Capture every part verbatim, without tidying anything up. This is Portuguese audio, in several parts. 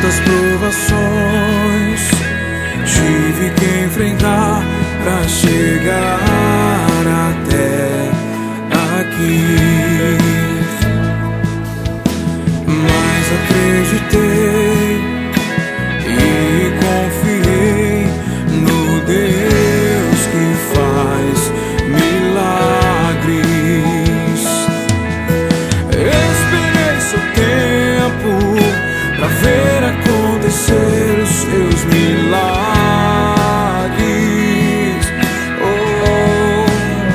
Quantas provações tive que enfrentar pra chegar até aqui, mas acreditei e confiei no Deus que faz milagres. Esperei seu tempo pra ver acontecer os seus milagres. Oh,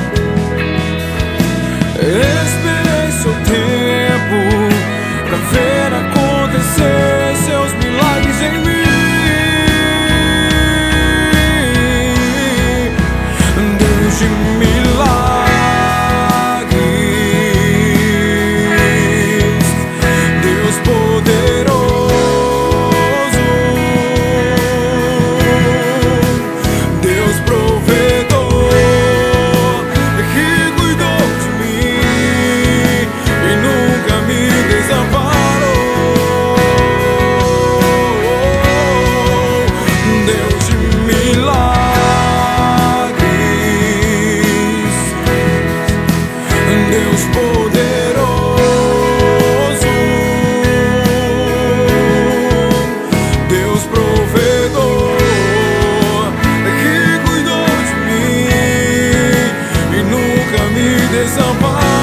esperei seu tempo pra ver acontecer seus milagres em mim. Deus de milagres, Deus poderoso, Deus provedor, que cuidou de mim e nunca me desamparou. Deus de milagres, Deus poderoso, Deus provedor, que cuidou de mim e nunca me desamparou.